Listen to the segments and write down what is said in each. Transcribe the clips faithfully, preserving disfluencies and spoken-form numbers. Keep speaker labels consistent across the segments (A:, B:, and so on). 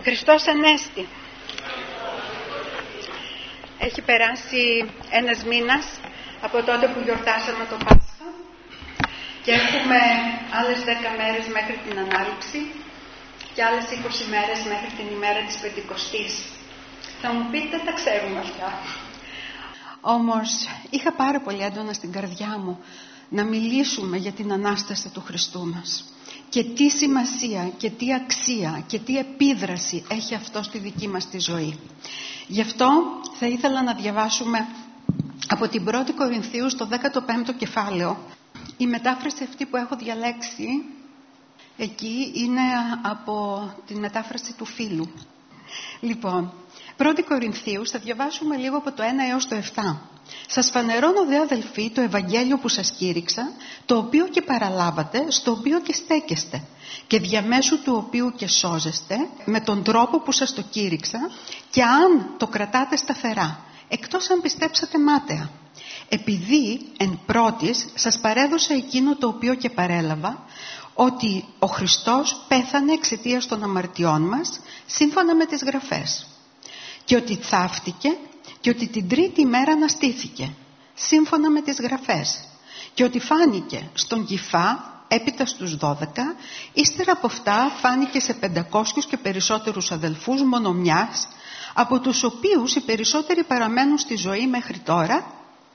A: Χριστός Ανέστη. Έχει περάσει ένας μήνας από τότε που γιορτάσαμε το Πάσχα και έχουμε άλλες δέκα μέρες μέχρι την Ανάληψη και άλλες είκοσι μέρες μέχρι την ημέρα της Πεντηκοστής. Θα μου πείτε, δεν τα ξέρουμε αυτά. Όμως είχα πάρα πολύ έντονα στην καρδιά μου να μιλήσουμε για την Ανάσταση του Χριστού μας. Και τι σημασία και τι αξία και τι επίδραση έχει αυτό στη δική μας τη ζωή. Γι' αυτό θα ήθελα να διαβάσουμε από την πρώτη Κορινθίου στο δέκατο πέμπτο κεφάλαιο. Η μετάφραση αυτή που έχω διαλέξει εκεί είναι από την μετάφραση του Φίλου. Λοιπόν, πρώτη Κορινθίου θα διαβάσουμε λίγο από το ένα έως το επτά. Σας φανερώνω δε αδελφοί το Ευαγγέλιο που σας κήρυξα, το οποίο και παραλάβατε, στο οποίο και στέκεστε και διαμέσου του οποίου και σώζεστε με τον τρόπο που σας το κήρυξα, και αν το κρατάτε σταθερά, εκτός αν πιστέψατε μάταια. Επειδή εν πρώτης σας παρέδωσα εκείνο το οποίο και παρέλαβα, ότι ο Χριστός πέθανε εξαιτίας των αμαρτιών μας σύμφωνα με τις Γραφές, και ότι θαύτηκε και ότι την τρίτη μέρα αναστήθηκε σύμφωνα με τις Γραφές, και ότι φάνηκε στον Κηφά έπειτα στους δώδεκα, ύστερα από αυτά φάνηκε σε πεντακόσιους και περισσότερους αδελφούς μόνο μιας, από τους οποίους οι περισσότεροι παραμένουν στη ζωή μέχρι τώρα,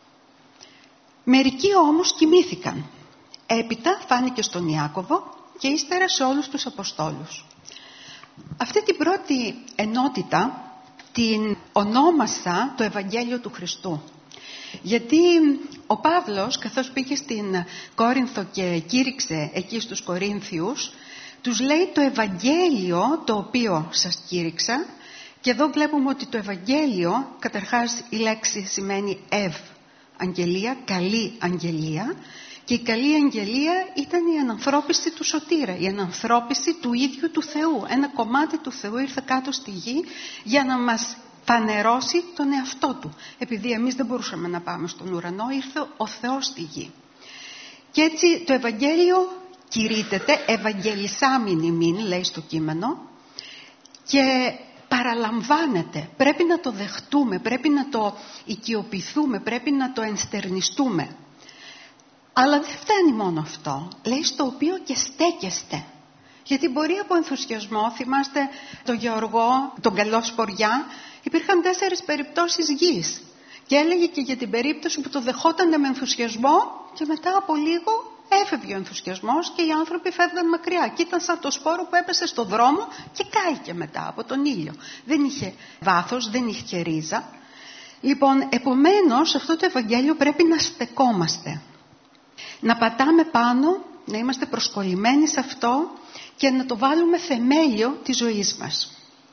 A: μερικοί όμως κοιμήθηκαν. Έπειτα φάνηκε στον Ιάκωβο και ύστερα σε όλους τους Αποστόλους. Αυτή την πρώτη ενότητα την ονόμασα το Ευαγγέλιο του Χριστού. Γιατί ο Παύλος, καθώς πήγε στην Κόρινθο και κήρυξε εκεί στους Κορίνθιους, τους λέει το Ευαγγέλιο το οποίο σας κήρυξα, και εδώ βλέπουμε ότι το Ευαγγέλιο, καταρχάς η λέξη σημαίνει ευ, αγγελία, καλή αγγελία, και η καλή αγγελία ήταν η ανανθρώπιση του σωτήρα, η ανανθρώπιση του ίδιου του Θεού. Ένα κομμάτι του Θεού ήρθε κάτω στη γη για να μας φανερώσει τον εαυτό του. Επειδή εμείς δεν μπορούσαμε να πάμε στον ουρανό, ήρθε ο Θεός στη γη. Και έτσι το Ευαγγέλιο κηρύττεται, ευαγγελισάμινη μην, λέει στο κείμενο, και παραλαμβάνεται. Πρέπει να το δεχτούμε, πρέπει να το οικειοποιηθούμε, πρέπει να το ενστερνιστούμε. Αλλά δεν φτάνει μόνο αυτό. Λέει στο οποίο και στέκεστε. Γιατί μπορεί από ενθουσιασμό, θυμάστε τον Γεωργό, τον καλό Σποριά, υπήρχαν τέσσερις περιπτώσεις γης. Και έλεγε και για την περίπτωση που το δεχότανε με ενθουσιασμό και μετά από λίγο έφευγε ο ενθουσιασμός και οι άνθρωποι φεύγαν μακριά. Και ήταν σαν το σπόρο που έπεσε στο δρόμο και κάηκε μετά από τον ήλιο. Δεν είχε βάθος, δεν είχε ρίζα. Λοιπόν, επομένως αυτό το Ευαγγέλιο πρέπει να στεκόμαστε. Να πατάμε πάνω, να είμαστε προσκολλημένοι σε αυτό και να το βάλουμε θεμέλιο της ζωής μας.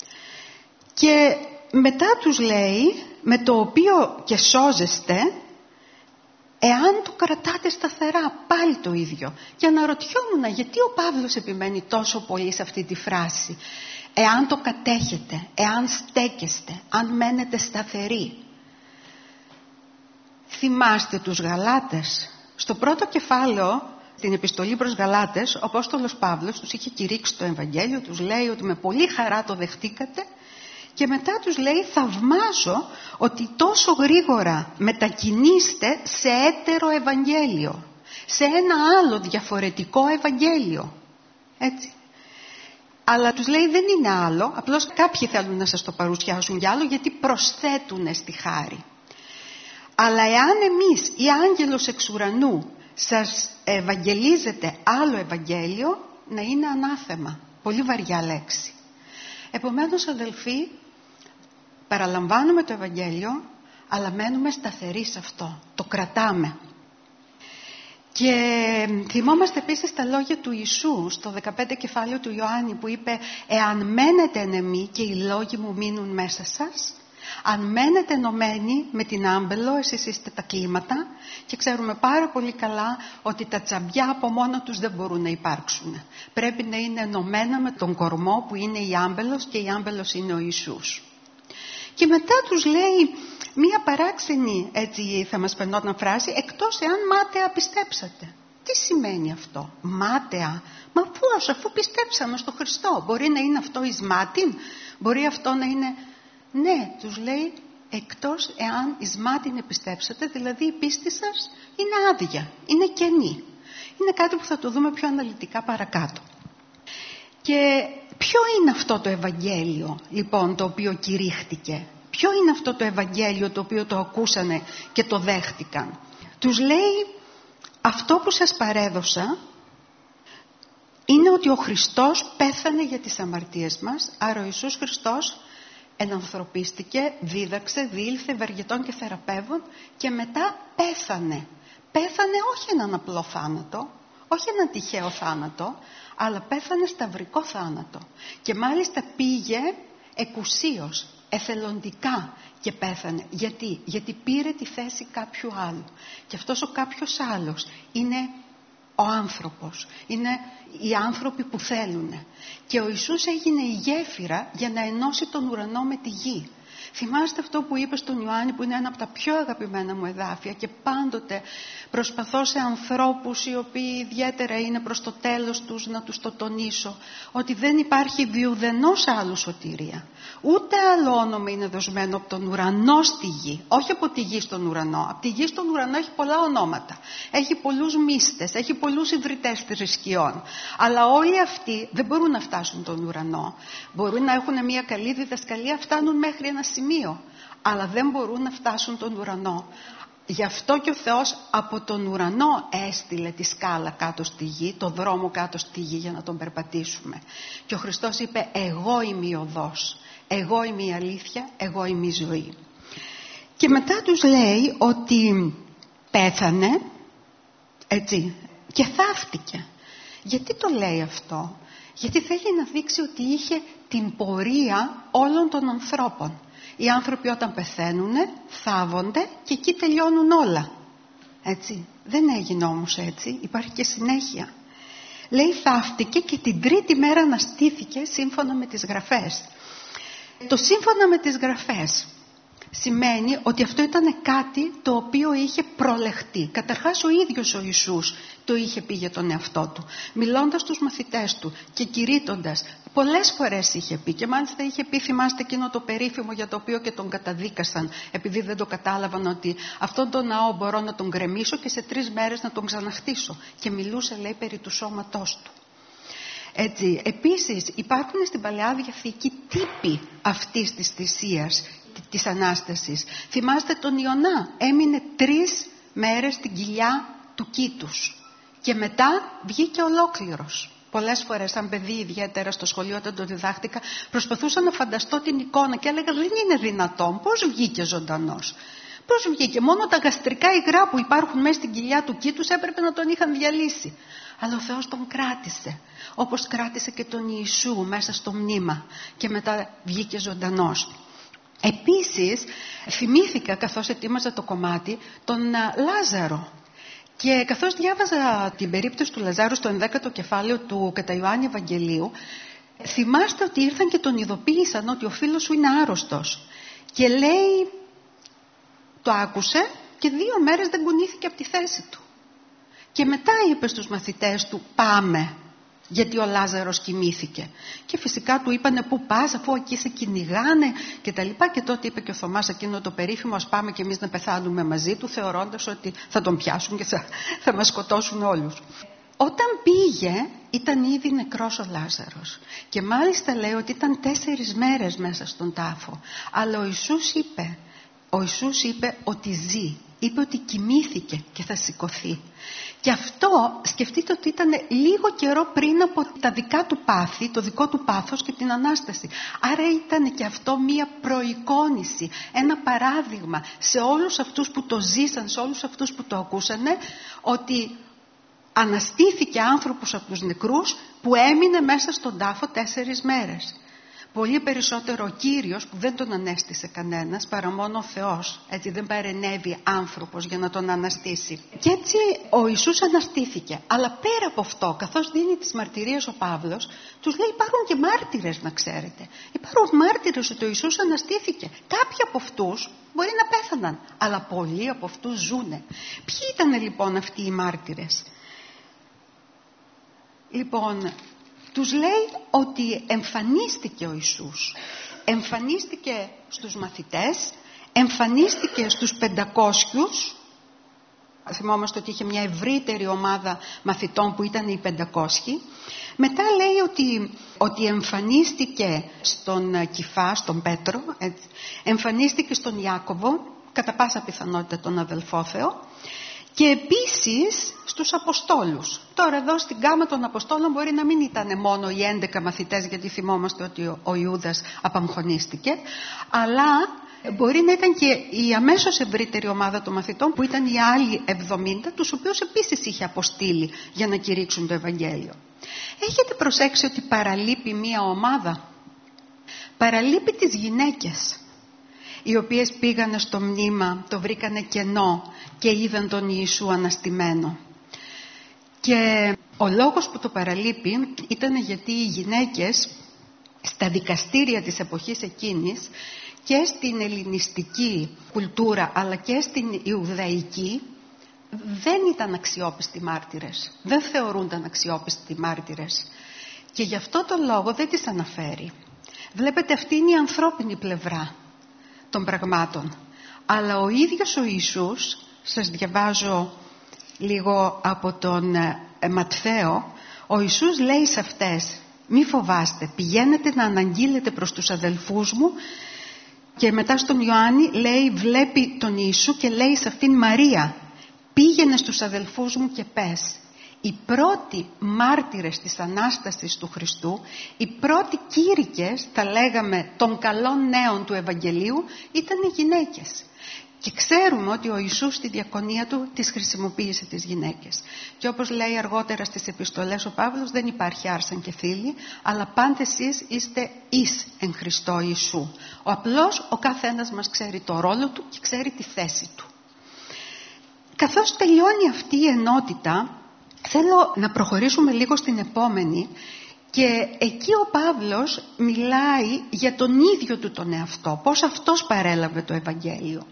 A: Και μετά τους λέει, με το οποίο και σώζεστε, εάν το κρατάτε σταθερά, πάλι το ίδιο. Και αναρωτιόμουν γιατί ο Παύλος επιμένει τόσο πολύ σε αυτή τη φράση. Εάν το κατέχετε, εάν στέκεστε, αν μένετε σταθεροί. Θυμάστε τους Γαλάτες. Στο πρώτο κεφάλαιο, την επιστολή προς Γαλάτες, ο Απόστολος Παύλος τους είχε κηρύξει το Ευαγγέλιο, τους λέει ότι με πολύ χαρά το δεχτήκατε, και μετά τους λέει θαυμάζω ότι τόσο γρήγορα μετακινείστε σε έτερο Ευαγγέλιο, σε ένα άλλο διαφορετικό Ευαγγέλιο. Έτσι. Αλλά τους λέει δεν είναι άλλο, απλώς κάποιοι θέλουν να σας το παρουσιάσουν κι άλλο, γιατί προσθέτουν στη χάρη. Αλλά εάν εμείς ή άγγελος εξ ουρανού σας ευαγγελίζεται άλλο Ευαγγέλιο, να είναι ανάθεμα. Πολύ βαριά λέξη. Επομένως, αδελφοί, παραλαμβάνουμε το Ευαγγέλιο, αλλά μένουμε σταθεροί σε αυτό. Το κρατάμε. Και θυμόμαστε επίσης τα λόγια του Ιησού στο δεκαπέντε κεφάλαιο του Ιωάννη, που είπε «Εάν μένετε εν εμεί και οι λόγοι μου μείνουν μέσα σας, αν μένετε ενωμένοι με την άμπελο, εσείς είστε τα κλίματα», και ξέρουμε πάρα πολύ καλά ότι τα τσαμπιά από μόνο τους δεν μπορούν να υπάρξουν. Πρέπει να είναι ενωμένα με τον κορμό που είναι η άμπελος, και η άμπελος είναι ο Ιησούς. Και μετά τους λέει μία παράξενη, έτσι θα μας φαινόταν φράση, εκτός εάν μάταια πιστέψατε. Τι σημαίνει αυτό? Μάταια? Μα πώς, αφού πιστέψαμε στο Χριστό? Μπορεί να είναι αυτό εις μάτιν? Μπορεί αυτό να είναι... Ναι, τους λέει, εκτός εάν εις μάτιν επιστέψετε, δηλαδή η πίστη σας είναι άδεια, είναι κενή. Είναι κάτι που θα το δούμε πιο αναλυτικά παρακάτω. Και ποιο είναι αυτό το Ευαγγέλιο, λοιπόν, το οποίο κηρύχτηκε? Ποιο είναι αυτό το Ευαγγέλιο το οποίο το ακούσανε και το δέχτηκαν? Τους λέει, αυτό που σας παρέδωσα είναι ότι ο Χριστός πέθανε για τις αμαρτίες μας, άρα ο Ιησούς Χριστός ενανθρωπίστηκε, δίδαξε, διήλθε ευεργετών και θεραπεύων και μετά πέθανε. Πέθανε όχι έναν απλό θάνατο, όχι έναν τυχαίο θάνατο, αλλά πέθανε σταυρικό θάνατο. Και μάλιστα πήγε εκουσίως, εθελοντικά και πέθανε. Γιατί? Γιατί πήρε τη θέση κάποιου άλλου. Και αυτός ο κάποιος άλλος είναι ο άνθρωπος. Είναι οι άνθρωποι που θέλουν. Και ο Ιησούς έγινε η γέφυρα για να ενώσει τον ουρανό με τη γη. Θυμάστε αυτό που είπε στον Ιωάννη, που είναι ένα από τα πιο αγαπημένα μου εδάφια, και πάντοτε προσπαθώ σε ανθρώπους οι οποίοι ιδιαίτερα είναι προς το τέλος τους να τους το τονίσω, ότι δεν υπάρχει διουδενός άλλου σωτηρία. Ούτε άλλο όνομα είναι δοσμένο από τον ουρανό στη γη, όχι από τη γη στον ουρανό. Από τη γη στον ουρανό έχει πολλά ονόματα, έχει πολλούς μύστες, έχει πολλούς ιδρυτές θρησκειών, αλλά όλοι αυτοί δεν μπορούν να φτάσουν τον ουρανό. Μπορούν να έχουν μια καλή διδασκαλία, φτάνουν μέχρι ένα σημείο, αλλά δεν μπορούν να φτάσουν τον ουρανό. Γι' αυτό και ο Θεός από τον ουρανό έστειλε τη σκάλα κάτω στη γη, το δρόμο κάτω στη γη για να τον περπατήσουμε. Και ο Χριστός είπε, εγώ είμαι η οδός, εγώ είμαι η αλήθεια, εγώ είμαι η ζωή. Και μετά τους λέει ότι πέθανε, έτσι, και θαύτηκε. Γιατί το λέει αυτό? Γιατί θέλει να δείξει ότι είχε την πορεία όλων των ανθρώπων. Οι άνθρωποι όταν πεθαίνουν θάβονται και εκεί τελειώνουν όλα. Έτσι. Δεν έγινε όμως έτσι. Υπάρχει και συνέχεια. Λέει θαύτηκε και την τρίτη μέρα αναστήθηκε σύμφωνα με τις γραφές. Το σύμφωνα με τις γραφές σημαίνει ότι αυτό ήταν κάτι το οποίο είχε προλεχτεί. Καταρχάς ο ίδιος ο Ιησούς το είχε πει για τον εαυτό του, μιλώντας στους μαθητές του και κηρύττοντας. Πολλές φορές είχε πει, και μάλιστα είχε πει, θυμάστε εκείνο το περίφημο για το οποίο και τον καταδίκασαν, επειδή δεν το κατάλαβαν, ότι αυτόν τον ναό μπορώ να τον γκρεμίσω και σε τρεις μέρες να τον ξαναχτίσω. Και μιλούσε, λέει, περί του σώματός του. Έτσι, επίσης υπάρχουν στην Παλαιά Διαθήκη τύποι αυτής της θυσίας, της Ανάστασης. Θυμάστε τον Ιωνά, έμεινε τρεις μέρες στην κοιλιά του κήτους και μετά βγήκε ολόκληρος. Πολλές φορές σαν παιδί, ιδιαίτερα στο σχολείο όταν το διδάχτηκα, προσπαθούσα να φανταστώ την εικόνα και έλεγα, δεν είναι δυνατόν, πώς βγήκε ζωντανός? Πώς βγήκε? Μόνο τα γαστρικά υγρά που υπάρχουν μέσα στην κοιλιά του κήτους έπρεπε να τον είχαν διαλύσει. Αλλά ο Θεός τον κράτησε, όπως κράτησε και τον Ιησού μέσα στο μνήμα και μετά βγήκε ζωντανός. Επίσης θυμήθηκα, καθώς ετοίμαζα το κομμάτι, τον Λάζαρο. Και καθώς διάβαζα την περίπτωση του Λαζάρου στο ενδέκατο κεφάλαιο του κατά Ιωάννη Ευαγγελίου, θυμάστε ότι ήρθαν και τον ειδοποίησαν ότι ο φίλος σου είναι άρρωστος. Και λέει, το άκουσε και δύο μέρες δεν κουνήθηκε από τη θέση του. Και μετά είπε στους μαθητές του, πάμε, γιατί ο Λάζαρος κοιμήθηκε. Και φυσικά του είπανε, πού πας, αφού εκεί σε κυνηγάνε και τα λοιπά. Και τότε είπε και ο Θωμάς εκείνο το περίφημο, ας πάμε και εμείς να πεθάνουμε μαζί του, θεωρώντας ότι θα τον πιάσουν και θα, θα μας σκοτώσουν όλους. Όταν πήγε ήταν ήδη νεκρός ο Λάζαρος. Και μάλιστα λέει ότι ήταν τέσσερις μέρες μέσα στον τάφο. Αλλά ο Ιησούς είπε, ο Ιησούς είπε ότι ζει. Είπε ότι κοιμήθηκε και θα σηκωθεί. Και αυτό σκεφτείτε ότι ήταν λίγο καιρό πριν από τα δικά του πάθη, το δικό του πάθος και την Ανάσταση. Άρα ήταν και αυτό μία προεικόνηση, ένα παράδειγμα σε όλους αυτούς που το ζήσαν, σε όλους αυτούς που το ακούσανε, ότι αναστήθηκε άνθρωπος από τους νεκρούς που έμεινε μέσα στον τάφο τέσσερις μέρες. Πολύ περισσότερο ο Κύριος που δεν τον ανέστησε κανένας παρά μόνο ο Θεός. Έτσι δεν παρενέβη άνθρωπος για να τον αναστήσει. Και έτσι ο Ιησούς αναστήθηκε. Αλλά πέρα από αυτό, καθώς δίνει τις μαρτυρίες ο Παύλος, τους λέει υπάρχουν και μάρτυρες, να ξέρετε. Υπάρχουν μάρτυρες ότι ο Ιησούς αναστήθηκε. Κάποιοι από αυτούς μπορεί να πέθαναν, αλλά πολλοί από αυτούς ζουνε. Ποιοι ήταν λοιπόν αυτοί οι μάρτυρες? Λοιπόν, τους λέει ότι εμφανίστηκε ο Ιησούς. Εμφανίστηκε στους μαθητές, εμφανίστηκε στους πεντακόσιους. Θυμόμαστε ότι είχε μια ευρύτερη ομάδα μαθητών που ήταν οι πεντακόσιοι. Μετά λέει ότι, ότι εμφανίστηκε στον Κηφά, στον Πέτρο, έτσι, εμφανίστηκε στον Ιάκωβο, κατά πάσα πιθανότητα τον αδελφό Θεό, και επίσης στους Αποστόλους. Τώρα εδώ στην γκάμα των Αποστόλων μπορεί να μην ήταν μόνο οι έντεκα μαθητές, γιατί θυμόμαστε ότι ο Ιούδας απαμχωνίστηκε, αλλά μπορεί να ήταν και η αμέσως ευρύτερη ομάδα των μαθητών, που ήταν οι άλλοι εβδομήντα, τους οποίους επίσης είχε αποστείλει για να κηρύξουν το Ευαγγέλιο. Έχετε προσέξει ότι παραλείπει μία ομάδα? Παραλείπει τις γυναίκες, οι οποίες πήγανε στο μνήμα, το βρήκανε κενό και είδαν τον Ιησού αναστημένο. Και ο λόγος που το παραλείπει ήταν γιατί οι γυναίκες στα δικαστήρια της εποχής εκείνης και στην ελληνιστική κουλτούρα αλλά και στην Ιουδαϊκή δεν ήταν αξιόπιστοι μάρτυρες, δεν θεωρούνταν αξιόπιστοι μάρτυρες, και γι' αυτό το λόγο δεν τις αναφέρει. Βλέπετε, αυτή είναι η ανθρώπινη πλευρά των πραγμάτων. Αλλά ο ίδιος ο Ιησούς, σας διαβάζω λίγο από τον Ματθαίο, ο Ιησούς λέει σε αυτές: μη φοβάστε, πηγαίνετε να αναγγείλετε προς τους αδελφούς μου. Και μετά στον Ιωάννη λέει, βλέπει τον Ιησού και λέει σε αυτήν: Μαρία, πήγαινε στους αδελφούς μου και πες, οι πρώτοι μάρτυρες της Ανάστασης του Χριστού, οι πρώτοι κήρυκες, θα λέγαμε, των καλών νέων του Ευαγγελίου, ήταν οι γυναίκες. Και ξέρουμε ότι ο Ιησούς στη διακονία του τις χρησιμοποίησε τις γυναίκες. Και όπως λέει αργότερα στις επιστολές ο Παύλος, δεν υπάρχει άρσεν και φίλοι, αλλά πάντες εσείς είστε εις εν Χριστώ Ιησού. Ο απλός, ο καθένας μας ξέρει το ρόλο του και ξέρει τη θέση του. Καθώς τελειώνει αυτή η ενότητα, θέλω να προχωρήσουμε λίγο στην επόμενη, και εκεί ο Παύλος μιλάει για τον ίδιο του τον εαυτό, πώς αυτός παρέλαβε το Ευαγγέλιο.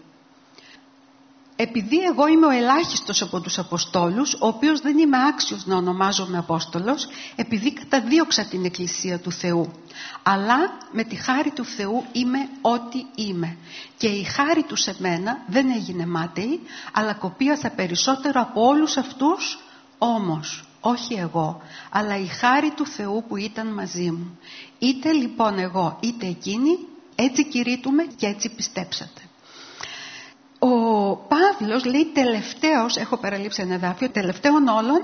A: Επειδή εγώ είμαι ο ελάχιστος από τους Αποστόλους, ο οποίος δεν είμαι άξιος να ονομάζομαι Απόστολος, επειδή καταδίωξα την Εκκλησία του Θεού. Αλλά με τη χάρη του Θεού είμαι ό,τι είμαι. Και η χάρη του σε μένα δεν έγινε μάταιη, αλλά κοπίασα περισσότερο από όλους αυτούς, όμως όχι εγώ, αλλά η χάρη του Θεού που ήταν μαζί μου. Είτε λοιπόν εγώ είτε εκείνοι, έτσι κηρύττουμε και έτσι πιστέψατε. Ο Παύλος λέει τελευταίος, έχω παραλείψει ένα εδάφιο, τελευταίον όλων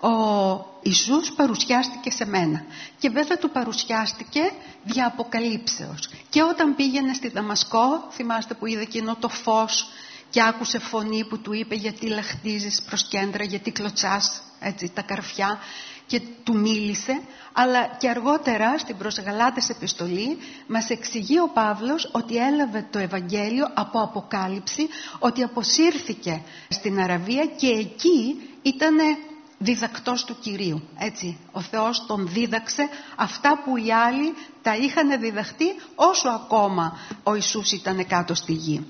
A: ο Ιησούς παρουσιάστηκε σε μένα. Και βέβαια του παρουσιάστηκε δια αποκαλύψεως. Και όταν πήγαινε στη Δαμασκό, θυμάστε που είδε εκείνο το φως και άκουσε φωνή που του είπε, γιατί λαχτίζεις προς κέντρα, γιατί κλωτσάς έτσι τα καρφιά, και του μίλησε. Αλλά και αργότερα στην προς Γαλάτες επιστολή μας εξηγεί ο Παύλος ότι έλαβε το Ευαγγέλιο από αποκάλυψη, ότι αποσύρθηκε στην Αραβία και εκεί ήταν διδακτός του Κυρίου. Έτσι, ο Θεός τον δίδαξε αυτά που οι άλλοι τα είχαν διδαχτεί όσο ακόμα ο Ιησούς ήταν κάτω στη γη.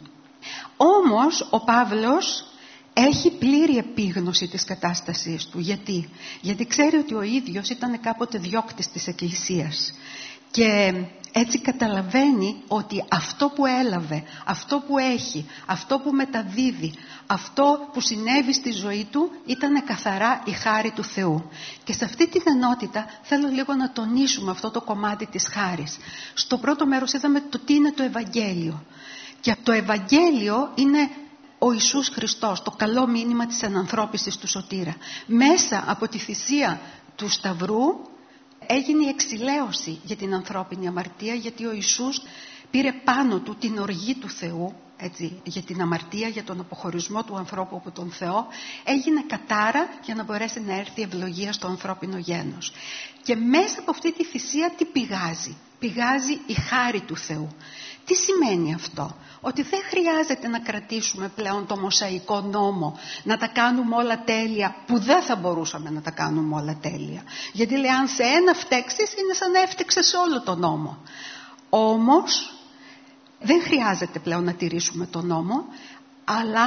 A: Όμως ο Παύλος έχει πλήρη επίγνωση της κατάστασής του. Γιατί? Γιατί ξέρει ότι ο ίδιος ήταν κάποτε διώκτης της Εκκλησίας. Και έτσι καταλαβαίνει ότι αυτό που έλαβε, αυτό που έχει, αυτό που μεταδίδει, αυτό που συνέβη στη ζωή του ήταν καθαρά η χάρη του Θεού. Και σε αυτή την ενότητα θέλω λίγο να τονίσουμε αυτό το κομμάτι της χάρης. Στο πρώτο μέρος είδαμε το τι είναι το Ευαγγέλιο. Και το Ευαγγέλιο είναι ο Ιησούς Χριστός, το καλό μήνυμα της ενανθρώπισης του Σωτήρα. Μέσα από τη θυσία του Σταυρού έγινε η εξηλαίωση για την ανθρώπινη αμαρτία, γιατί ο Ιησούς πήρε πάνω του την οργή του Θεού, έτσι, για την αμαρτία, για τον αποχωρισμό του ανθρώπου από τον Θεό. Έγινε κατάρα για να μπορέσει να έρθει ευλογία στο ανθρώπινο γένος. Και μέσα από αυτή τη θυσία τι πηγάζει? Πηγάζει η χάρη του Θεού. Τι σημαίνει αυτό? Ότι δεν χρειάζεται να κρατήσουμε πλέον το μοσαϊκό νόμο, να τα κάνουμε όλα τέλεια, που δεν θα μπορούσαμε να τα κάνουμε όλα τέλεια. Γιατί λέει, αν σε ένα φταίξεις, είναι σαν να έφτεξες σε όλο το νόμο. Όμως δεν χρειάζεται πλέον να τηρήσουμε τον νόμο, αλλά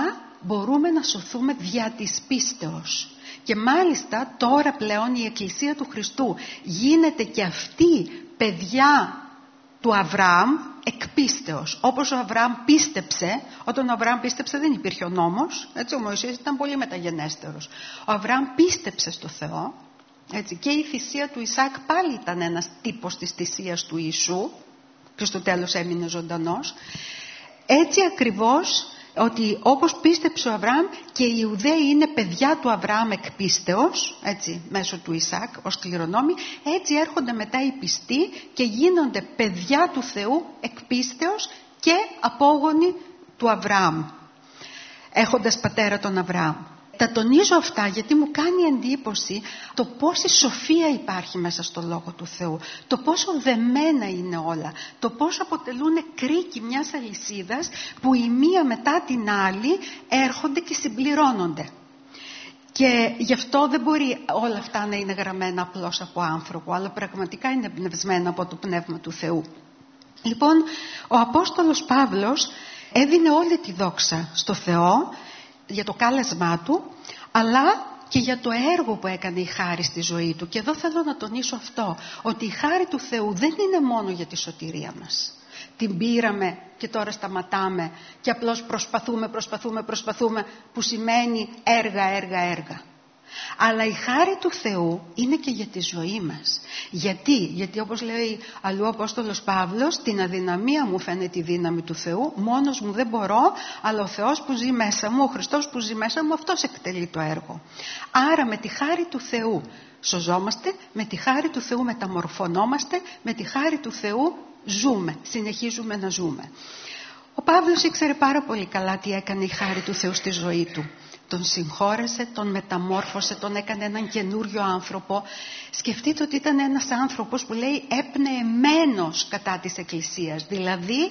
A: μπορούμε να σωθούμε δια της πίστεως. Και μάλιστα τώρα πλέον η Εκκλησία του Χριστού γίνεται και αυτή παιδιά του Αβραάμ εκ πίστεως. Όπως ο Αβραάμ πίστεψε, όταν ο Αβραάμ πίστεψε δεν υπήρχε ο νόμος, έτσι, ο Μωυσής ήταν πολύ μεταγενέστερος. Ο Αβραάμ πίστεψε στο Θεό, έτσι, και η θυσία του Ισαάκ πάλι ήταν ένας τύπος της θυσίας του Ιησού και στο τέλος έμεινε ζωντανός. Έτσι ακριβώς, ότι όπως πίστεψε ο Αβραάμ και οι Ιουδαίοι είναι παιδιά του Αβραάμ εκ πίστεως, έτσι, μέσω του Ισαάκ ως κληρονόμοι, έτσι έρχονται μετά οι πιστοί και γίνονται παιδιά του Θεού εκ πίστεως και απόγονοι του Αβραάμ, έχοντας πατέρα τον Αβραάμ. Τα τονίζω αυτά γιατί μου κάνει εντύπωση το πόση σοφία υπάρχει μέσα στο Λόγο του Θεού, το πόσο δεμένα είναι όλα, το πόσο αποτελούν κρίκι μιας αλυσίδας που η μία μετά την άλλη έρχονται και συμπληρώνονται. Και γι' αυτό δεν μπορεί όλα αυτά να είναι γραμμένα απλώς από άνθρωπο, αλλά πραγματικά είναι εμπνευσμένα από το Πνεύμα του Θεού. Λοιπόν, ο Απόστολος Παύλος έδινε όλη τη δόξα στο Θεό για το κάλεσμά του, αλλά και για το έργο που έκανε η χάρη στη ζωή του. Και εδώ θέλω να τονίσω αυτό, ότι η χάρη του Θεού δεν είναι μόνο για τη σωτηρία μας. Την πήραμε και τώρα σταματάμε και απλώς προσπαθούμε, προσπαθούμε, προσπαθούμε, που σημαίνει έργα, έργα, έργα. Αλλά η χάρη του Θεού είναι και για τη ζωή μας. Γιατί, γιατί όπως λέει αλλού ο Απόστολος Παύλος, την αδυναμία μου φαίνεται η δύναμη του Θεού, μόνος μου δεν μπορώ, αλλά ο Θεός που ζει μέσα μου, ο Χριστός που ζει μέσα μου, αυτός εκτελεί το έργο. Άρα με τη χάρη του Θεού σωζόμαστε, με τη χάρη του Θεού μεταμορφωνόμαστε, με τη χάρη του Θεού ζούμε, συνεχίζουμε να ζούμε. Ο Παύλος ήξερε πάρα πολύ καλά τι έκανε η χάρη του Θεού στη ζωή του. Τον συγχώρεσε, τον μεταμόρφωσε, τον έκανε έναν καινούριο άνθρωπο. Σκεφτείτε ότι ήταν ένας άνθρωπος που λέει έπνεεμένος κατά της Εκκλησίας. Δηλαδή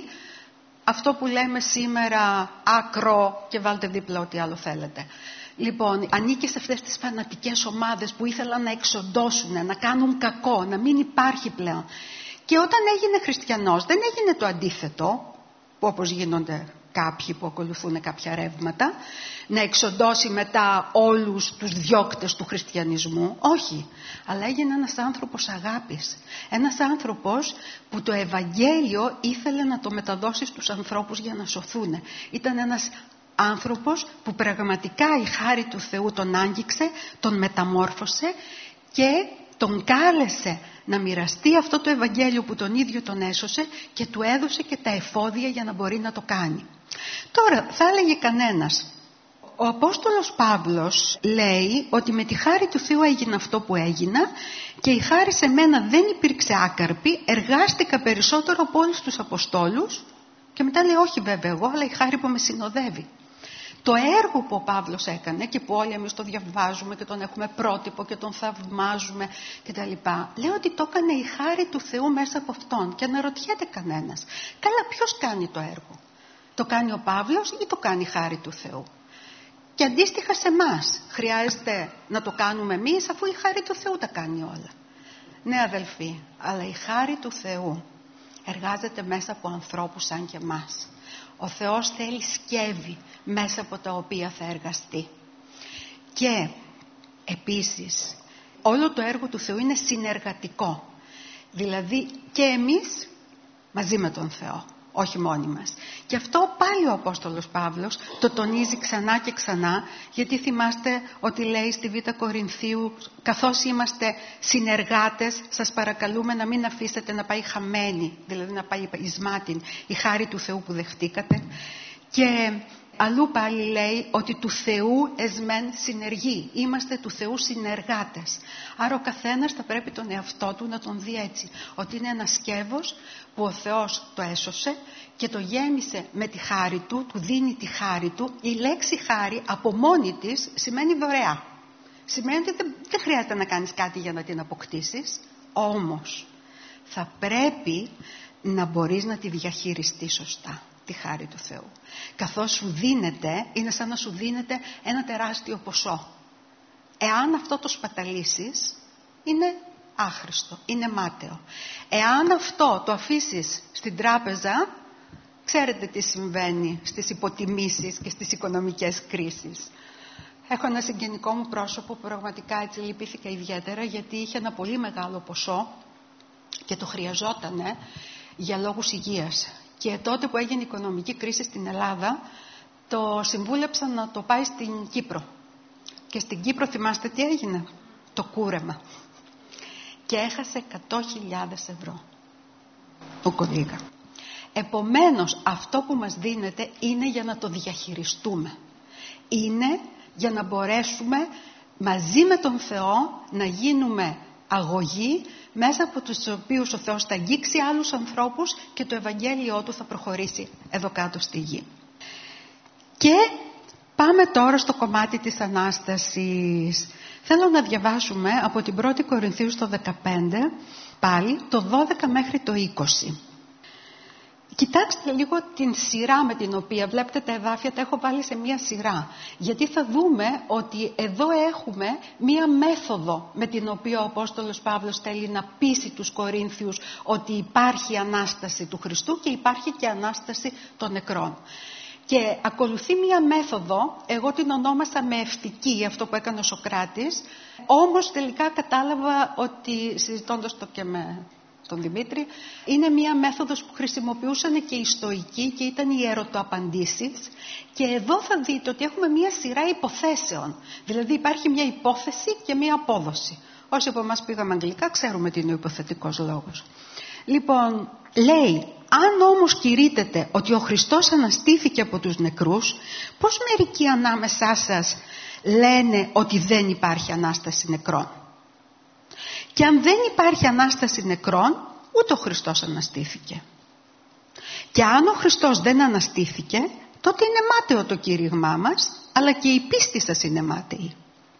A: αυτό που λέμε σήμερα άκρο και βάλτε δίπλα ό,τι άλλο θέλετε. Λοιπόν, ανήκε σε αυτές τις φανατικές ομάδες που ήθελαν να εξοντώσουν, να κάνουν κακό, να μην υπάρχει πλέον. Και όταν έγινε χριστιανός δεν έγινε το αντίθετο, που όπως γίνονται κάποιοι που ακολουθούν κάποια ρεύματα, να εξοντώσει μετά όλους τους διώκτες του χριστιανισμού. Όχι, αλλά έγινε ένας άνθρωπος αγάπης. Ένας άνθρωπος που το Ευαγγέλιο ήθελε να το μεταδώσει στους ανθρώπους για να σωθούν. Ήταν ένας άνθρωπος που πραγματικά η χάρη του Θεού τον άγγιξε, τον μεταμόρφωσε και τον κάλεσε να μοιραστεί αυτό το Ευαγγέλιο που τον ίδιο τον έσωσε και του έδωσε και τα εφόδια για να μπορεί να το κάνει. Τώρα θα έλεγε κανένας, ο Απόστολος Παύλος λέει ότι με τη χάρη του Θεού έγινε αυτό που έγινα και η χάρη σε μένα δεν υπήρξε άκαρπη, εργάστηκα περισσότερο από όλους τους Αποστόλους, και μετά λέει όχι βέβαια εγώ, αλλά η χάρη που με συνοδεύει. Το έργο που ο Παύλος έκανε και που όλοι εμείς το διαβάζουμε και τον έχουμε πρότυπο και τον θαυμάζουμε κτλ. Λέω ότι το έκανε η χάρη του Θεού μέσα από αυτόν. Και αναρωτιέται κανένας, καλά ποιος κάνει το έργο? Το κάνει ο Παύλος ή το κάνει η χάρη του Θεού? Και αντίστοιχα σε εμάς, χρειάζεται να το κάνουμε εμείς αφού η χάρη του Θεού τα κάνει όλα? Ναι αδελφοί, αλλά η χάρη του Θεού εργάζεται μέσα από ανθρώπους σαν και εμάς. Ο Θεός θέλει σκεύη μέσα από τα οποία θα εργαστεί. Και επίσης όλο το έργο του Θεού είναι συνεργατικό. Δηλαδή και εμείς μαζί με τον Θεό, όχι μόνοι μας. Και αυτό πάλι ο Απόστολος Παύλος το τονίζει ξανά και ξανά, γιατί θυμάστε ότι λέει στη Β' Κορινθίου, καθώς είμαστε συνεργάτες, σας παρακαλούμε να μην αφήσετε να πάει χαμένη, δηλαδή να πάει εις μάτιν η χάρη του Θεού που δεχτήκατε. Και αλλού πάλι λέει ότι του Θεού εσμεν συνεργεί. Είμαστε του Θεού συνεργάτες. Άρα ο καθένας θα πρέπει τον εαυτό του να τον δει έτσι. Ότι είναι ένα σκεύος που ο Θεός το έσωσε και το γέμισε με τη χάρη του, του δίνει τη χάρη του. Η λέξη χάρη από μόνη της σημαίνει δωρεά. Σημαίνει ότι δεν, δεν χρειάζεται να κάνεις κάτι για να την αποκτήσεις. Όμως θα πρέπει να μπορείς να τη διαχειριστείς σωστά, τη χάρη του Θεού. Καθώς σου δίνεται, είναι σαν να σου δίνεται ένα τεράστιο ποσό. Εάν αυτό το σπαταλήσεις, είναι άχρηστο, είναι μάταιο. Εάν αυτό το αφήσεις στην τράπεζα, Ξέρετε τι συμβαίνει στις υποτιμήσεις και στις οικονομικές κρίσεις. Έχω ένα συγγενικό μου πρόσωπο που πραγματικά έτσι λυπήθηκα ιδιαίτερα, γιατί είχε ένα πολύ μεγάλο ποσό και το χρειαζότανε για λόγους υγείας. Και τότε που έγινε η οικονομική κρίση στην Ελλάδα, το συμβούλεψαν να το πάει στην Κύπρο. Και στην Κύπρο θυμάστε τι έγινε? Το κούρεμα. Και έχασε εκατό χιλιάδες ευρώ. Ο κολίγα. Επομένως, αυτό που μας δίνεται είναι για να το διαχειριστούμε. Είναι για να μπορέσουμε μαζί με τον Θεό να γίνουμε αγωγοί, μέσα από τους οποίους ο Θεός θα αγγίξει άλλους ανθρώπους και το Ευαγγέλιό Του θα προχωρήσει εδώ κάτω στη γη. Και πάμε τώρα στο κομμάτι της Ανάστασης. Θέλω να διαβάσουμε από την πρώτη Κορινθίους το δεκαπέντε, πάλι το δώδεκα μέχρι το είκοσι. Κοιτάξτε λίγο την σειρά με την οποία βλέπετε τα εδάφια, τα έχω βάλει σε μία σειρά. Γιατί θα δούμε ότι εδώ έχουμε μία μέθοδο με την οποία ο Απόστολος Παύλος θέλει να πείσει τους Κορίνθιους ότι υπάρχει Ανάσταση του Χριστού και υπάρχει και Ανάσταση των νεκρών. Και ακολουθεί μία μέθοδο, εγώ την ονόμασα με ευτική, αυτό που έκανε ο Σωκράτης, όμως τελικά κατάλαβα ότι, συζητώντας το και με τον Δημήτρη, είναι μία μέθοδος που χρησιμοποιούσαν και οι Στοικοί και ήταν οι ερωτοαπαντήσεις, και εδώ θα δείτε ότι έχουμε μία σειρά υποθέσεων, δηλαδή υπάρχει μία υπόθεση και μία απόδοση. Όσοι από εμάς πήγαμε αγγλικά ξέρουμε τι είναι ο υποθετικός λόγος. Λοιπόν, λέει, αν όμως κηρύττεται ότι ο Χριστός αναστήθηκε από τους νεκρούς, πώς μερικοί ανάμεσά σας λένε ότι δεν υπάρχει Ανάσταση νεκρών? Και αν δεν υπάρχει Ανάσταση νεκρών, ούτε ο Χριστός αναστήθηκε. Και αν ο Χριστός δεν αναστήθηκε, τότε είναι μάταιο το κήρυγμά μας, αλλά και η πίστη σας είναι μάταιη.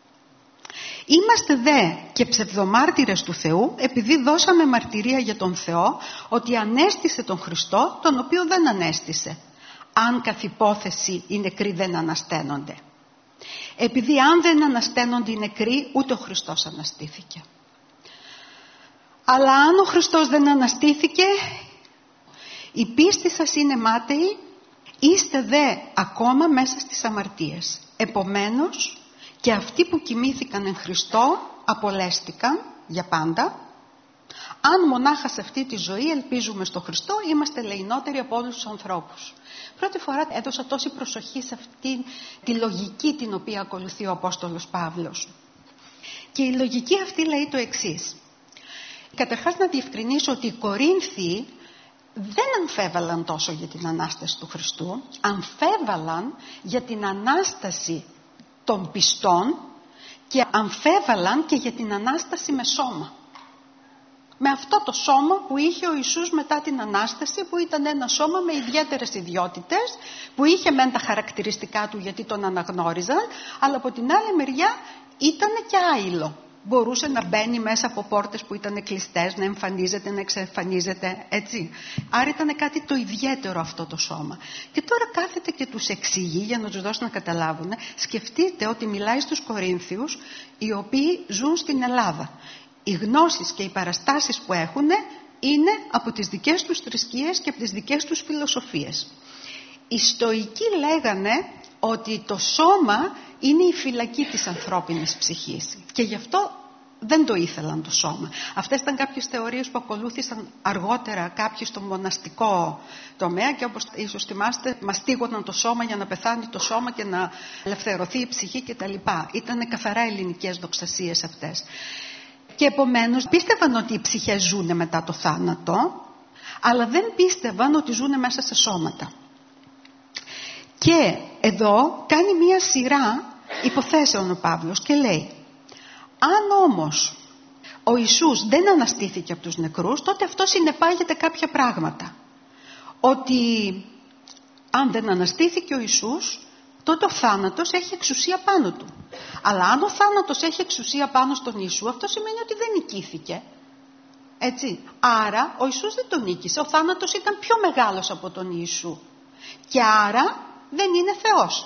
A: Είμαστε δε και ψευδομάρτυρες του Θεού, επειδή δώσαμε μαρτυρία για τον Θεό ότι ανέστησε τον Χριστό, τον οποίο δεν ανέστησε. Αν καθ' υπόθεση οι νεκροί δεν ανασταίνονται. Επειδή αν δεν ανασταίνονται οι νεκροί, ούτε ο Χριστός αναστήθηκε. Αλλά αν ο Χριστός δεν αναστήθηκε, η πίστη σας είναι μάταιη, είστε δε ακόμα μέσα στις αμαρτίες. Επομένως, και αυτοί που κοιμήθηκαν εν Χριστώ απολέστηκαν για πάντα. Αν μονάχα σε αυτή τη ζωή ελπίζουμε στο Χριστό, είμαστε ελεηνότεροι από όλους τους ανθρώπους. Πρώτη φορά έδωσα τόση προσοχή σε αυτή τη λογική την οποία ακολουθεί ο Απόστολος Παύλος. Και η λογική αυτή λέει το εξής. Καταρχάς να διευκρινίσω ότι οι Κορίνθιοι δεν αμφέβαλαν τόσο για την Ανάσταση του Χριστού, αμφέβαλαν για την Ανάσταση των πιστών και αμφέβαλαν και για την Ανάσταση με σώμα. Με αυτό το σώμα που είχε ο Ιησούς μετά την Ανάσταση, που ήταν ένα σώμα με ιδιαίτερες ιδιότητες, που είχε μεν τα χαρακτηριστικά του γιατί τον αναγνώριζαν, αλλά από την άλλη μεριά ήταν και άειλο. Μπορούσε να μπαίνει μέσα από πόρτες που ήταν κλειστές, να εμφανίζεται, να εξεμφανίζεται, έτσι. Άρα ήταν κάτι το ιδιαίτερο αυτό το σώμα. Και τώρα κάθεται και τους εξηγεί για να τους δώσει να καταλάβουν. Σκεφτείτε ότι μιλάει στους Κορίνθιους, οι οποίοι ζουν στην Ελλάδα. Οι γνώσεις και οι παραστάσεις που έχουν είναι από τις δικές τους θρησκείες και από τις δικές τους φιλοσοφίες. Οι Στοικοί λέγανε ότι το σώμα είναι η φυλακή της ανθρώπινης ψυχής και γι' αυτό δεν το ήθελαν το σώμα. Αυτές ήταν κάποιες θεωρίες που ακολούθησαν αργότερα κάποιοι στο μοναστικό τομέα και όπως ίσως θυμάστε μαστίγωναν το σώμα για να πεθάνει το σώμα και να ελευθερωθεί η ψυχή κτλ. Ήταν καθαρά ελληνικές δοξασίες αυτές. Και επομένως πίστευαν ότι οι ψυχές ζουν μετά το θάνατο, αλλά δεν πίστευαν ότι ζουν μέσα σε σώματα. Και εδώ κάνει μία σειρά υποθέσεων ο Παύλος και λέει, αν όμως ο Ιησούς δεν αναστήθηκε από τους νεκρούς, τότε αυτό συνεπάγεται κάποια πράγματα. Ότι αν δεν αναστήθηκε ο Ιησούς, τότε ο θάνατος έχει εξουσία πάνω του. Αλλά αν ο θάνατος έχει εξουσία πάνω στον Ιησού, αυτό σημαίνει ότι δεν νικήθηκε. Έτσι. Άρα ο Ιησούς δεν τον νίκησε, ο θάνατος ήταν πιο μεγάλος από τον Ιησού. Και άρα δεν είναι Θεός.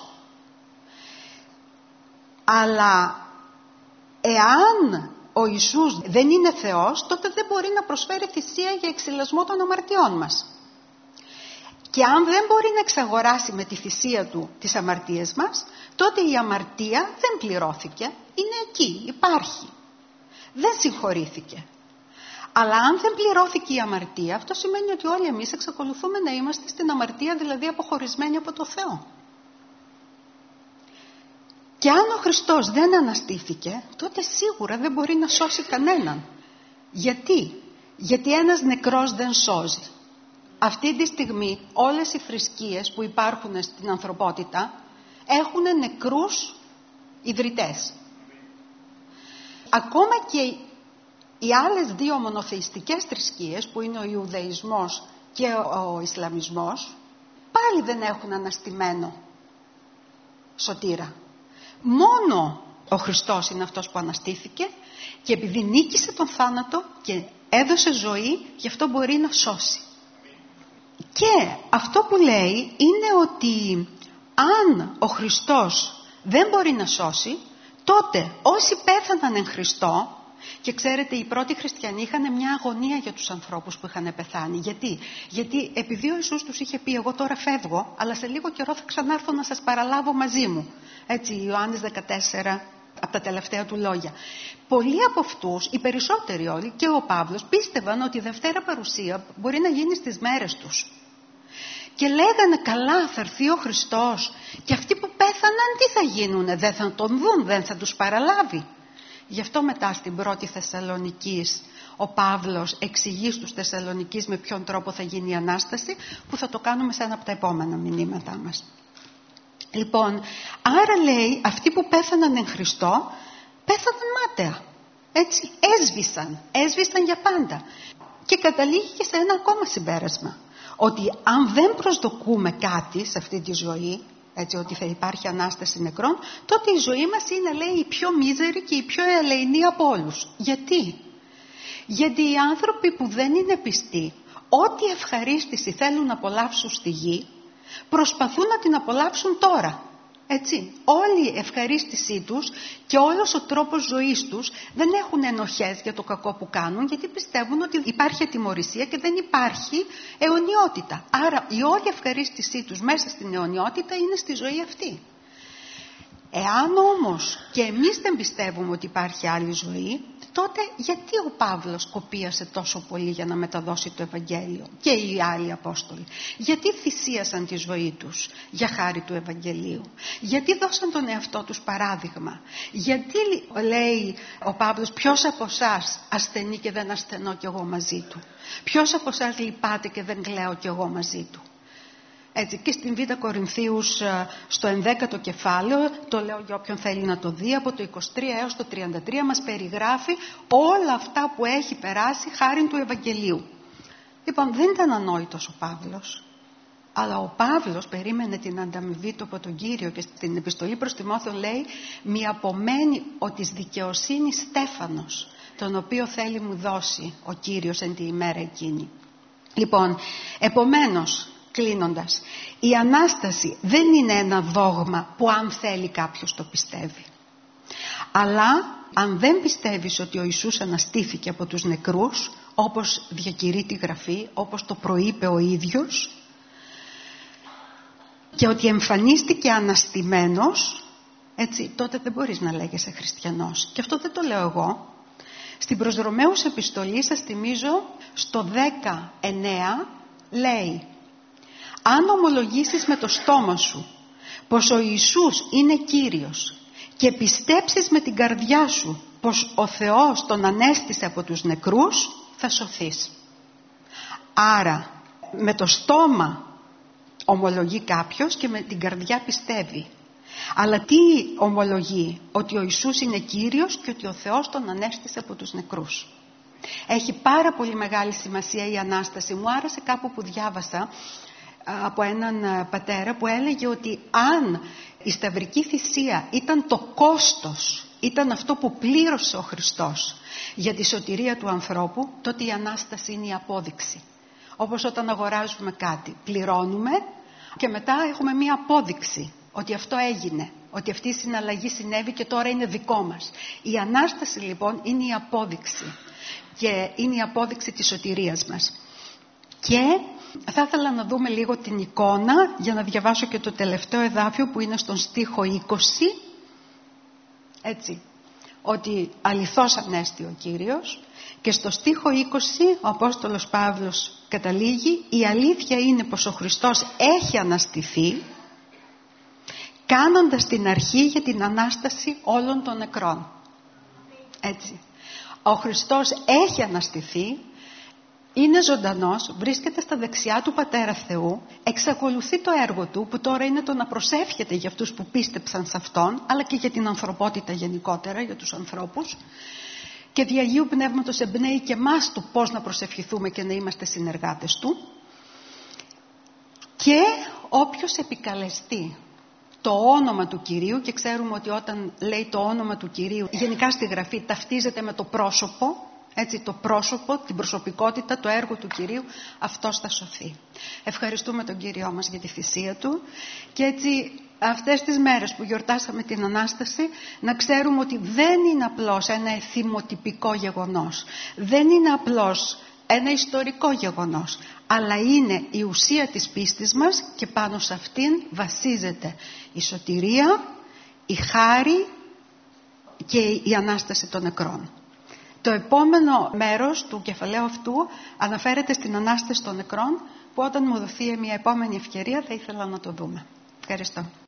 A: Αλλά εάν ο Ιησούς δεν είναι Θεός, τότε δεν μπορεί να προσφέρει θυσία για εξηλασμό των αμαρτιών μας. Και αν δεν μπορεί να εξαγοράσει με τη θυσία του τις αμαρτίες μας, τότε η αμαρτία δεν πληρώθηκε. Είναι εκεί, υπάρχει. Δεν συγχωρήθηκε. Αλλά αν δεν πληρώθηκε η αμαρτία, αυτό σημαίνει ότι όλοι εμείς εξακολουθούμε να είμαστε στην αμαρτία, δηλαδή αποχωρισμένοι από το Θεό. Και αν ο Χριστός δεν αναστήθηκε, τότε σίγουρα δεν μπορεί να σώσει κανέναν. Γιατί? Γιατί ένας νεκρός δεν σώζει. Αυτή τη στιγμή όλες οι θρησκείες που υπάρχουν στην ανθρωπότητα έχουν νεκρούς ιδρυτές. Ακόμα και οι άλλες δύο μονοθεϊστικές θρησκείες που είναι ο Ιουδαϊσμός και ο Ισλαμισμός πάλι δεν έχουν αναστημένο σωτήρα. Μόνο ο Χριστός είναι αυτός που αναστήθηκε και επειδή νίκησε τον θάνατο και έδωσε ζωή, γι' αυτό μπορεί να σώσει. Και αυτό που λέει είναι ότι αν ο Χριστός δεν μπορεί να σώσει, τότε όσοι πέθαναν εν Χριστώ, και ξέρετε οι πρώτοι χριστιανοί είχαν μια αγωνία για τους ανθρώπους που είχαν πεθάνει. Γιατί? Γιατί επειδή ο Ιησούς τους είχε πει εγώ τώρα φεύγω, αλλά σε λίγο καιρό θα ξανάρθω να σας παραλάβω μαζί μου. Έτσι Ιωάννης δεκατέσσερα από τα τελευταία του λόγια. Πολλοί από αυτούς, οι περισσότεροι όλοι και ο Παύλος πίστευαν ότι η Δευτέρα Παρουσία μπορεί να γίνει στις μέρες τους. Και λέγανε καλά θα έρθει ο Χριστός και αυτοί που πέθαναν τι θα γίνουνε, δεν θα τον δουν, δεν θα τους παραλάβει. Γι' αυτό μετά στην πρώτη Θεσσαλονικής ο Παύλος εξηγεί στους Θεσσαλονικείς με ποιον τρόπο θα γίνει η Ανάσταση, που θα το κάνουμε σε ένα από τα επόμενα μηνύματά μας. Λοιπόν, άρα λέει αυτοί που πέθαναν εν Χριστώ πέθαναν μάταια. Έτσι έσβησαν, έσβησαν για πάντα. Και καταλήγει και σε ένα ακόμα συμπέρασμα. Ότι αν δεν προσδοκούμε κάτι σε αυτή τη ζωή, έτσι ότι θα υπάρχει Ανάσταση νεκρών, τότε η ζωή μας είναι, λέει, η πιο μίζερη και η πιο ελεηνή από όλους. Γιατί? Γιατί οι άνθρωποι που δεν είναι πιστοί, ό,τι ευχαρίστηση θέλουν να απολαύσουν στη γη, προσπαθούν να την απολαύσουν τώρα. Έτσι, όλη η ευχαρίστησή τους και όλος ο τρόπος ζωής τους δεν έχουν ενοχές για το κακό που κάνουν, γιατί πιστεύουν ότι υπάρχει ατιμωρησία και δεν υπάρχει αιωνιότητα. Άρα η όλη ευχαρίστησή τους μέσα στην αιωνιότητα είναι στη ζωή αυτή. Εάν όμως και εμείς δεν πιστεύουμε ότι υπάρχει άλλη ζωή, τότε γιατί ο Παύλος κοπίασε τόσο πολύ για να μεταδώσει το Ευαγγέλιο και οι άλλοι Απόστολοι? Γιατί θυσίασαν τη ζωή τους για χάρη του Ευαγγελίου? Γιατί δώσαν τον εαυτό τους παράδειγμα? Γιατί λέει ο Παύλος ποιος από εσάς ασθενεί και δεν ασθενώ κι εγώ μαζί του? Ποιος από εσάς λυπάται και δεν κλαίω κι εγώ μαζί του? Έτσι, και στην Β' Κορινθίους στο ενδέκατο κεφάλαιο, το λέω για όποιον θέλει να το δει, από το είκοσι τρία έως το τριάντα τρία μας περιγράφει όλα αυτά που έχει περάσει χάριν του Ευαγγελίου. Λοιπόν, δεν ήταν ανόητος ο Παύλος, αλλά ο Παύλος περίμενε την ανταμοιβή του από τον Κύριο και στην επιστολή προς Τιμόθεο λέει «Μη απομένει ο της δικαιοσύνης στέφανος, τον οποίο θέλει μου δώσει ο Κύριος εν τη ημέρα εκείνη». Λοιπόν, επομένως, κλείνοντας, η Ανάσταση δεν είναι ένα δόγμα που αν θέλει κάποιος το πιστεύει. Αλλά αν δεν πιστεύεις ότι ο Ιησούς αναστήθηκε από τους νεκρούς, όπως διακηρύττει τη Γραφή, όπως το προείπε ο ίδιος, και ότι εμφανίστηκε αναστημένος, έτσι, τότε δεν μπορείς να λέγεσαι χριστιανός. Και αυτό δεν το λέω εγώ. Στην προς Ρωμαίους επιστολή, σας θυμίζω, στο δέκα εννέα λέει «Αν ομολογήσεις με το στόμα σου πως ο Ιησούς είναι Κύριος και πιστέψεις με την καρδιά σου πως ο Θεός τον ανέστησε από τους νεκρούς, θα σωθείς». Άρα με το στόμα ομολογεί κάποιος και με την καρδιά πιστεύει. Αλλά τι ομολογεί? Ότι ο Ιησούς είναι Κύριος και ότι ο Θεός τον ανέστησε από τους νεκρούς. Έχει πάρα πολύ μεγάλη σημασία η Ανάσταση. Μου άρεσε κάπου που διάβασα από έναν πατέρα που έλεγε ότι αν η σταυρική θυσία ήταν το κόστος, ήταν αυτό που πλήρωσε ο Χριστός για τη σωτηρία του ανθρώπου, τότε η Ανάσταση είναι η απόδειξη. Όπως όταν αγοράζουμε κάτι, πληρώνουμε και μετά έχουμε μία απόδειξη ότι αυτό έγινε, ότι αυτή η συναλλαγή συνέβη και τώρα είναι δικό μας. Η Ανάσταση λοιπόν είναι η απόδειξη και είναι η απόδειξη της σωτηρίας μας. Και θα ήθελα να δούμε λίγο την εικόνα για να διαβάσω και το τελευταίο εδάφιο που είναι στον στίχο είκοσι. Έτσι, ότι αληθώς ανέστη ο Κύριος. Και στο στίχο είκοσι ο Απόστολος Παύλος καταλήγει: η αλήθεια είναι πως ο Χριστός έχει αναστηθεί, κάνοντας την αρχή για την Ανάσταση όλων των νεκρών. Έτσι. Ο Χριστός έχει αναστηθεί, είναι ζωντανός, βρίσκεται στα δεξιά του Πατέρα Θεού, εξακολουθεί το έργο του, που τώρα είναι το να προσεύχεται για αυτούς που πίστεψαν σε Αυτόν, αλλά και για την ανθρωπότητα γενικότερα, για τους ανθρώπους. Και δι' Αγίου Πνεύματος εμπνέει και εμάς το πώς να προσευχηθούμε και να είμαστε συνεργάτες Του. Και όποιος επικαλεστεί το όνομα του Κυρίου, και ξέρουμε ότι όταν λέει το όνομα του Κυρίου, γενικά στη Γραφή ταυτίζεται με το πρόσωπο, έτσι, το πρόσωπο, την προσωπικότητα, το έργο του Κυρίου, αυτός θα σωθεί. Ευχαριστούμε τον Κύριό μας για τη θυσία Του και έτσι αυτές τις μέρες που γιορτάσαμε την Ανάσταση να ξέρουμε ότι δεν είναι απλώς ένα εθιμοτυπικό γεγονός, δεν είναι απλώς ένα ιστορικό γεγονός, αλλά είναι η ουσία της πίστης μας και πάνω σε αυτήν βασίζεται η σωτηρία, η χάρη και η Ανάσταση των νεκρών. Το επόμενο μέρος του κεφαλαίου αυτού αναφέρεται στην Ανάσταση των νεκρών, που όταν μου δοθεί μια επόμενη ευκαιρία θα ήθελα να το δούμε. Ευχαριστώ.